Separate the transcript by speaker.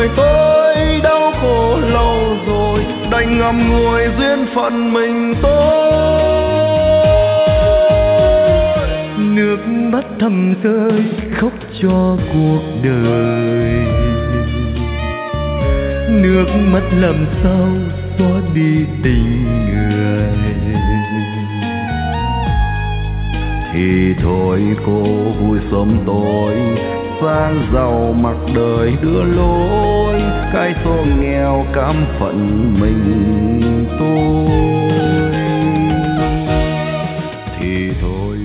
Speaker 1: đời tôi đau khổ lâu rồi, đành ngậm ngùi duyên phận mình tôi.
Speaker 2: Nước mắt thầm rơi khóc cho cuộc đời, nước mắt làm sao xóa đi tình người.
Speaker 1: Thì thôi cô vui sống tôi, sang giàu mặc đời đưa lối, cái số nghèo cám phận mình tôi. Thì thôi